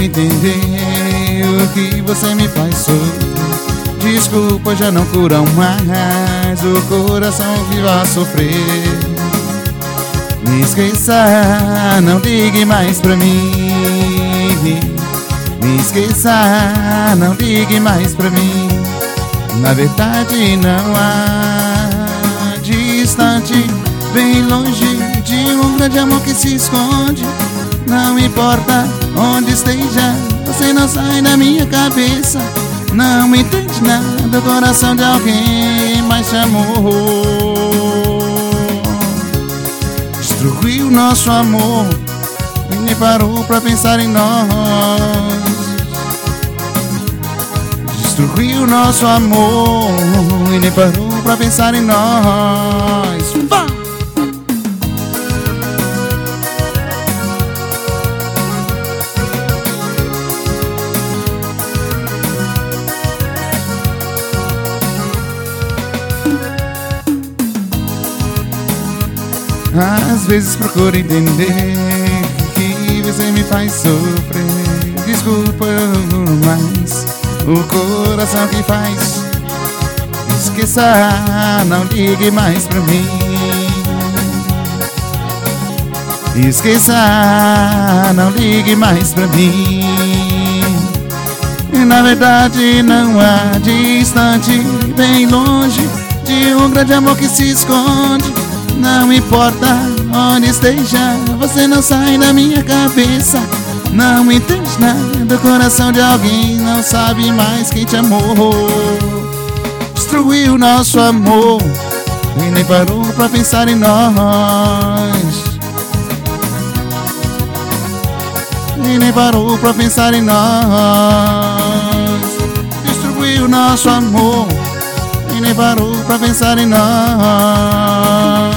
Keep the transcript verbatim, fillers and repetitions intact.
entender o que você me faz sofrer. Desculpa, já não curam mais, o coração vive a sofrer. Me esqueça, não ligue mais pra mim. Me esqueça, não ligue mais pra mim. Na verdade não há distante, bem longe de um grande amor que se esconde. Não importa onde esteja, você não sai da minha cabeça. Não entende nada, o coração de alguém mais te amou. Destruiu nosso amor e nem parou pra pensar em nós. Destruiu nosso amor e nem parou pra pensar em nós. Bah! Às vezes procuro entender que você me faz sofrer. Desculpa, mas o coração que faz. Esqueça, não ligue mais pra mim. Esqueça, não ligue mais pra mim. E na verdade não há distante, bem longe de um grande amor que se esconde. Não importa onde esteja, você não sai da minha cabeça. Não entende nada do coração de alguém, não sabe mais quem te amou. Destruiu nosso amor e nem parou pra pensar em nós. E nem parou pra pensar em nós. Destruiu nosso amor e nem parou pra pensar em nós.